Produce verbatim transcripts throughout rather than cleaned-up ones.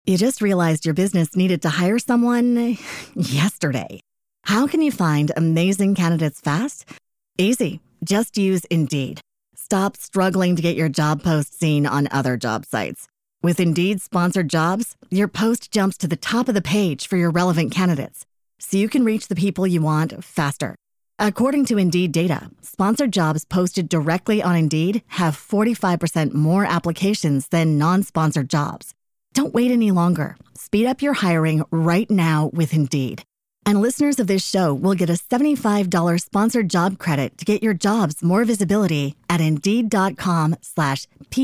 You just realized your business needed to hire someone yesterday. How can you find amazing candidates fast? Easy. Just use Indeed. Stop struggling to get your job post seen on other job sites. With Indeed sponsored jobs, your post jumps to the top of the page for your relevant candidates, so you can reach the people you want faster. According to Indeed data, sponsored jobs posted directly on Indeed have forty-five percent more applications than non-sponsored jobs. Don't wait any longer. Speed up your hiring right now with Indeed. And listeners of this show will get a seventy-five dollars sponsored job credit to get your jobs more visibility at Indeed.com slash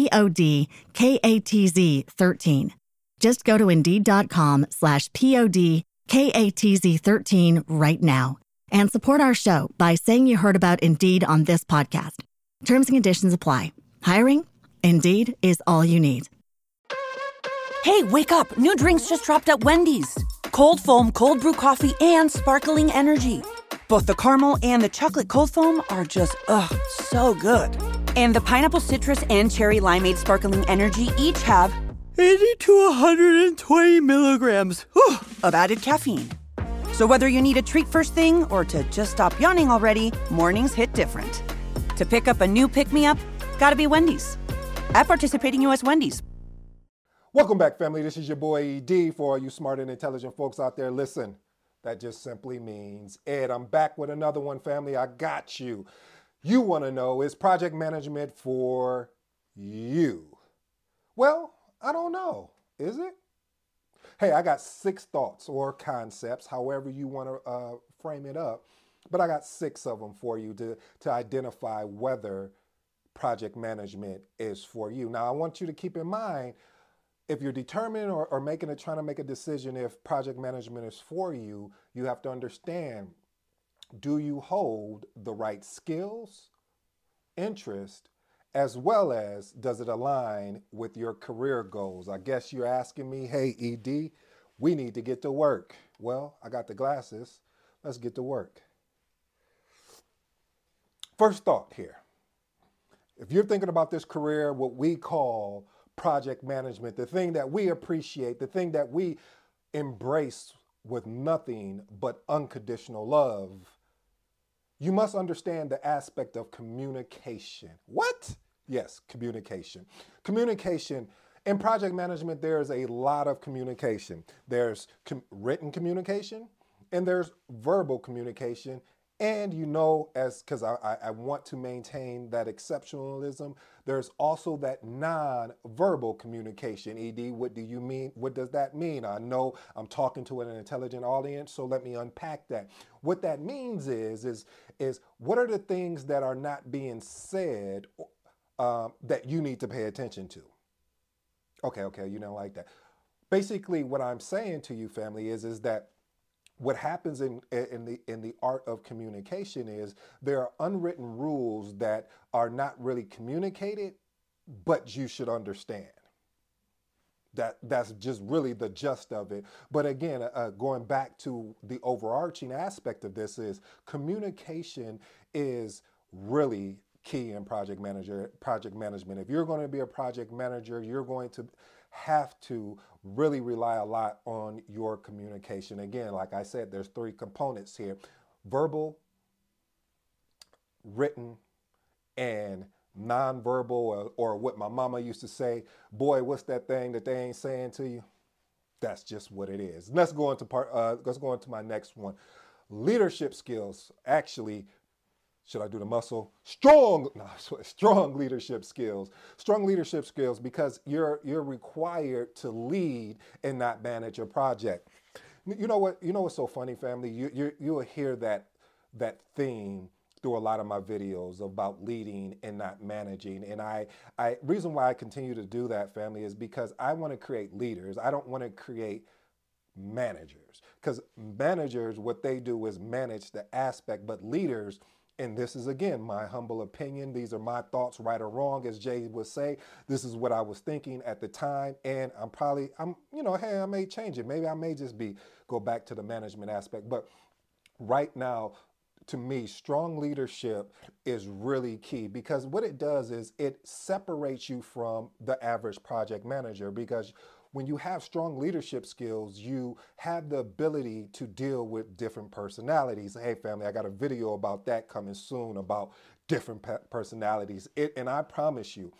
P-O-D-K-A-T-Z 13. Just go to Indeed.com slash P-O-D-K-A-T-Z 13 right now and support our show by saying you heard about Indeed on this podcast. Terms and conditions apply. Hiring? Indeed is all you need. Hey, wake up. New drinks just dropped at Wendy's. Cold foam, cold brew coffee, and sparkling energy. Both the caramel and the chocolate cold foam are just, ugh, so good. And the pineapple citrus and cherry limeade sparkling energy each have eighty to one hundred twenty milligrams whew, of added caffeine. So whether you need a treat first thing or to just stop yawning already, mornings hit different. To pick up a new pick-me-up, gotta be Wendy's. At participating U S Wendy's. Welcome back, family. This is your boy E D. For all you smart and intelligent folks out there, listen, that just simply means Ed. I'm back with another one, family. I got you. You want to know, is project management for you? Well, I don't know. Is it? Hey, I got six thoughts or concepts, however you want to uh, frame it up, but I got six of them for you to, to identify whether project management is for you. Now, I want you to keep in mind, if you're determined or, or making it, trying to make a decision if project management is for you, you have to understand, do you hold the right skills, interest, as well as does it align with your career goals? I guess you're asking me, hey, E D, we need to get to work. Well, I got the glasses. Let's get to work. First thought here. If you're thinking about this career, what we call project management, the thing that we appreciate, the thing that we embrace with nothing but unconditional love, you must understand the aspect of communication. What? Yes, communication. Communication. In project management, there's a lot of communication. There's com- written communication and there's verbal communication. And you know, as because I, I, I want to maintain that exceptionalism, there's also that non-verbal communication. E D, what do you mean? What does that mean? I know I'm talking to an intelligent audience, so let me unpack that. What that means is, is, is what are the things that are not being said um, that you need to pay attention to? Okay, okay, you don't like that. Basically, what I'm saying to you, family, is, is that what happens in, in, the, in the art of communication is there are unwritten rules that are not really communicated, but you should understand. That, that's just really the gist of it. But again, uh, going back to the overarching aspect of this is communication is really key in project manager, project management. If you're going to be a project manager, you're going to have to really rely a lot on your communication. Again, like I said, there's three components here: verbal, written, and nonverbal, or, or what my mama used to say, boy, what's that thing that they ain't saying to you? That's just what it is. Let's go into part, uh, let's go into my next one. Leadership skills. Actually, should I do the muscle? Strong, no, strong leadership skills. Strong leadership skills because you're you're required to lead and not manage your project. You know what? You know what's so funny, family? You you you'll hear that that theme through a lot of my videos about leading and not managing. And I I reason why I continue to do that, family, is because I want to create leaders. I don't want to create managers, because managers, what they do is manage the aspect, but leaders. And this is, again, my humble opinion. These are my thoughts, right or wrong, as Jay would say. This is what I was thinking at the time. And I'm probably, I'm, you know, hey, I may change it. Maybe I may just be, go back to the management aspect. But right now, to me, strong leadership is really key, because what it does is it separates you from the average project manager. Because when you have strong leadership skills, you have the ability to deal with different personalities. Hey, family, I got a video about that coming soon about different pe- personalities. It, and I promise you,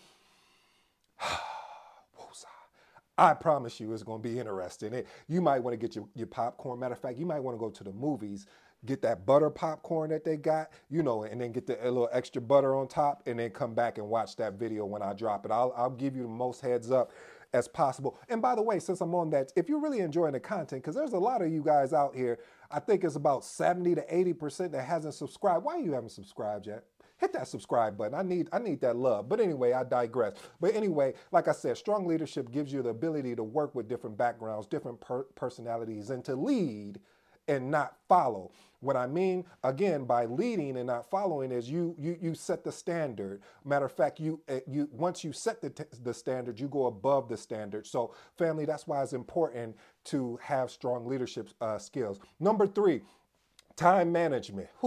I promise you it's going to be interesting. It, you might want to get your, your popcorn. Matter of fact, you might want to go to the movies, get that butter popcorn that they got, you know, and then get the, a little extra butter on top, and then come back and watch that video when I drop it. I'll, I'll give you the most heads up as possible. And by the way, since I'm on that, if you're really enjoying the content, because there's a lot of you guys out here, I think it's about seventy to eighty percent that hasn't subscribed. Why you haven't subscribed yet? Hit that subscribe button. I need I need that love. But anyway, I digress. But anyway, like I said, strong leadership gives you the ability to work with different backgrounds, different per personalities, and to lead and not follow. What I mean, again, by leading and not following is you you you set the standard. Matter of fact, you you once you set the, the standard, you go above the standard. So family, that's why it's important to have strong leadership uh, skills. Number three, time management. Whew.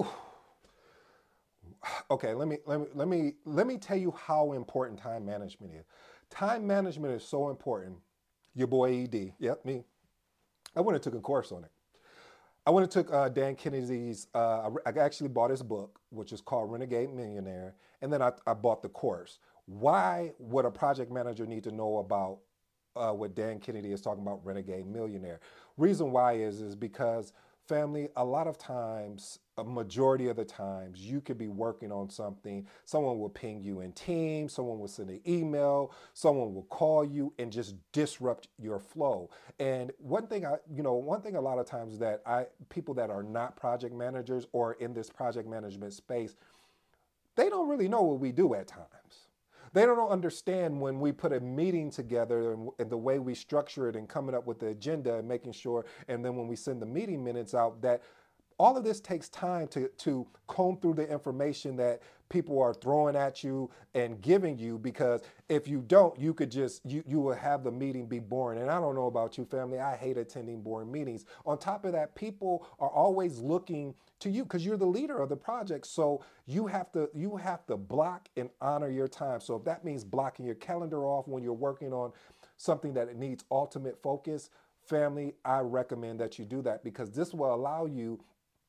Okay, let me let me let me let me tell you how important time management is. Time management is so important. Your boy E D, yep, me. I went and took a course on it. I went and took uh, Dan Kennedy's. Uh, I actually bought his book, which is called Renegade Millionaire, and then I, I bought the course. Why would a project manager need to know about uh, what Dan Kennedy is talking about, Renegade Millionaire? Reason why is is because family, a lot of times, a majority of the times, you could be working on something. Someone will ping you in Teams, someone will send an email, someone will call you and just disrupt your flow. And one thing I, you know, one thing a lot of times that I, people that are not project managers or in this project management space, they don't really know what we do at times. They don't understand when we put a meeting together and, and the way we structure it and coming up with the agenda and making sure, and then when we send the meeting minutes out, that all of this takes time to, to comb through the information that people are throwing at you and giving you, because if you don't, you could just, you, you will have the meeting be boring. And I don't know about you, family, I hate attending boring meetings. On top of that, people are always looking to you because you're the leader of the project. So you have to, you have to block and honor your time. So if that means blocking your calendar off when you're working on something that it needs ultimate focus, family, I recommend that you do that, because this will allow you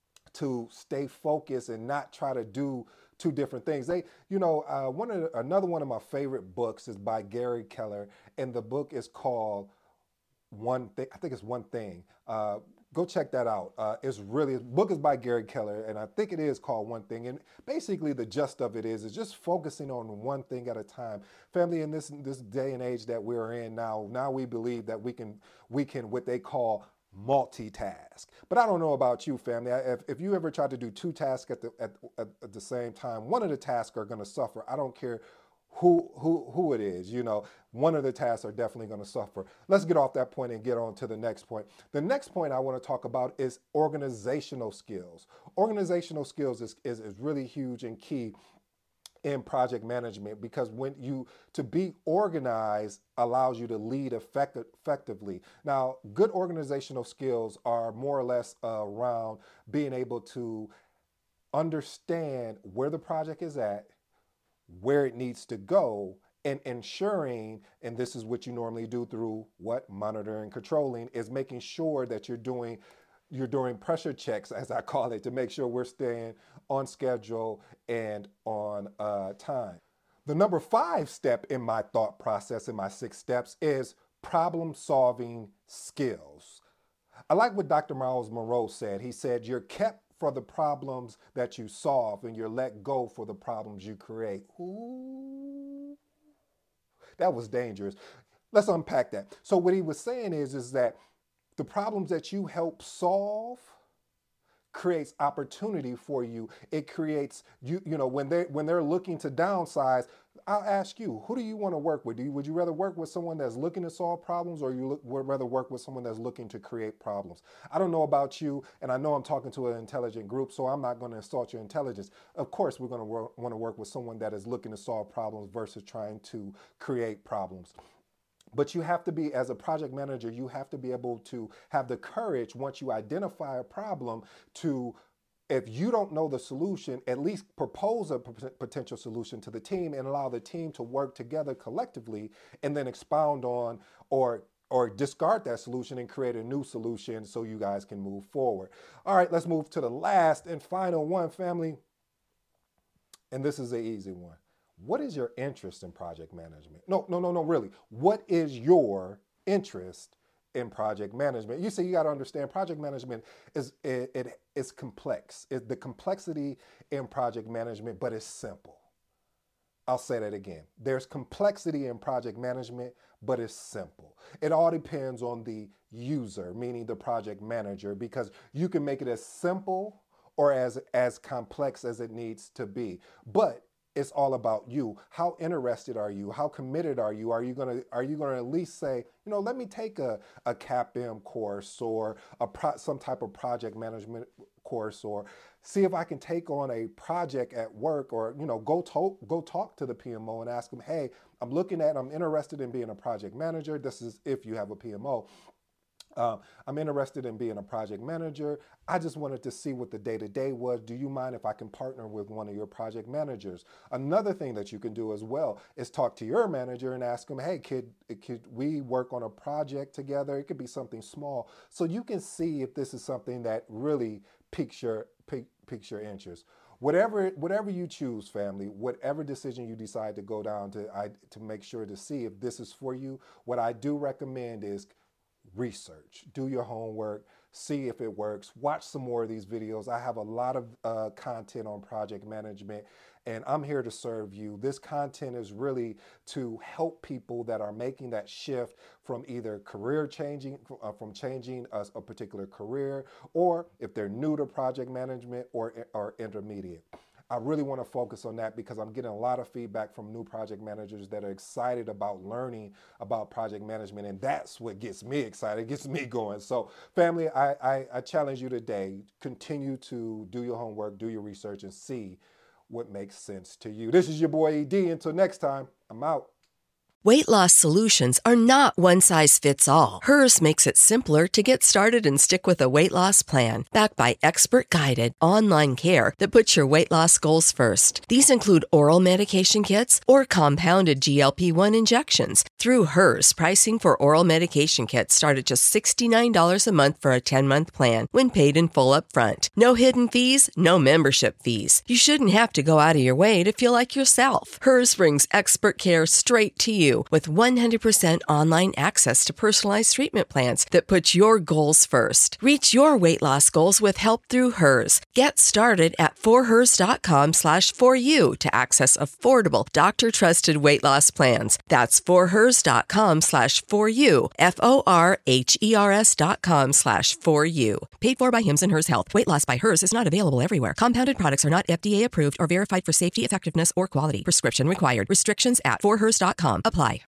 to stay focused and not try to do two different things. They, you know, uh, one of the, another one of my favorite books is by Gary Keller, and the book is called One Thing. I think it's One Thing. Uh, go check that out. Uh, it's really, the book is by Gary Keller, and I think it is called One Thing. And basically, the gist of it is, is just focusing on one thing at a time. Family, in this this day and age that we're in now, now we believe that we can we can what they call multitask. But I don't know about you, family. If, if you ever try to do two tasks at the at, at, at the same time, one of the tasks are going to suffer. I don't care who who who it is. You know, one of the tasks are definitely going to suffer. Let's get off that point and get on to the next point. The next point I want to talk about is organizational skills. Organizational skills is is, is really huge and key in project management, because when you to be organized allows you to lead effect, effectively. Now, good organizational skills are more or less uh, around being able to understand where the project is at, where it needs to go, and ensuring, and this is what you normally do through what monitoring, controlling, is making sure that you're doing you're doing pressure checks, as I call it, to make sure we're staying on schedule and on uh, time. The number five step in my thought process, in my six steps, is problem solving skills. I like what Doctor Miles Monroe said. He said, you're kept for the problems that you solve, and you're let go for the problems you create. Ooh, that was dangerous. Let's unpack that. So what he was saying is, is that the problems that you help solve creates opportunity for you. It creates, you you know, when they when they're looking to downsize, I'll ask you, who do you want to work with? Do you, would you rather work with someone that's looking to solve problems, or you look, would rather work with someone that's looking to create problems? I don't know about you, and I know I'm talking to an intelligent group, so I'm not going to insult your intelligence. Of course, we're going to want to work with someone that is looking to solve problems versus trying to create problems. But you have to be, as a project manager, you have to be able to have the courage, once you identify a problem, to, if you don't know the solution, at least propose a potential solution to the team and allow the team to work together collectively, and then expound on or or discard that solution and create a new solution so you guys can move forward. All right, let's move to the last and final one, family. And this is an easy one. What is your interest in project management? No, no, no, no, really. What is your interest in project management? You see, you got to understand project management is it, it is complex. It, the complexity in project management, but it's simple. I'll say that again. There's complexity in project management, but it's simple. It all depends on the user, meaning the project manager, because you can make it as simple or as, as complex as it needs to be. But it's all about you. How interested are you? How committed are you? Are you gonna are you gonna at least say, you know, let me take a, a C A P M course or a pro, some type of project management course, or see if I can take on a project at work, or you know, go talk go talk to the P M O and ask them, hey, I'm looking at, I'm interested in being a project manager. This is if you have a P M O. Uh, I'm interested in being a project manager. I just wanted to see what the day-to-day was. Do you mind if I can partner with one of your project managers? Another thing that you can do as well is talk to your manager and ask them, hey, could, could we work on a project together? It could be something small. So you can see if this is something that really piques your, pique, piques your interest. Whatever, whatever you choose, family, whatever decision you decide to go down to, I, to make sure to see if this is for you, what I do recommend is research, do your homework, see if it works, watch some more of these videos. I have a lot of uh, content on project management, and I'm here to serve you. This content is really to help people that are making that shift from either career changing, uh, from changing a, a particular career, or if they're new to project management or, or intermediate. I really want to focus on that because I'm getting a lot of feedback from new project managers that are excited about learning about project management, and that's what gets me excited, gets me going. So family, I, I, I challenge you today, continue to do your homework, do your research, and see what makes sense to you. This is your boy E D. Until next time, I'm out. Weight loss solutions are not one size fits all. Hers makes it simpler to get started and stick with a weight loss plan, backed by expert-guided online care that puts your weight loss goals first. These include oral medication kits or compounded G L P one injections. Through Hers, pricing for oral medication kits start at just sixty-nine dollars a month for a ten-month plan when paid in full up front. No hidden fees, no membership fees. You shouldn't have to go out of your way to feel like yourself. Hers brings expert care straight to you with one hundred percent online access to personalized treatment plans that put your goals first. Reach your weight loss goals with help through Hers. Get started at forhers.com slash for you to access affordable, doctor-trusted weight loss plans. That's forhers.com slash for you, F O R H E R S dot com slash for you. Paid for by Hims and Hers Health. Weight loss by Hers is not available everywhere. Compounded products are not F D A approved or verified for safety, effectiveness, or quality. Prescription required. Restrictions at forhers dot com apply.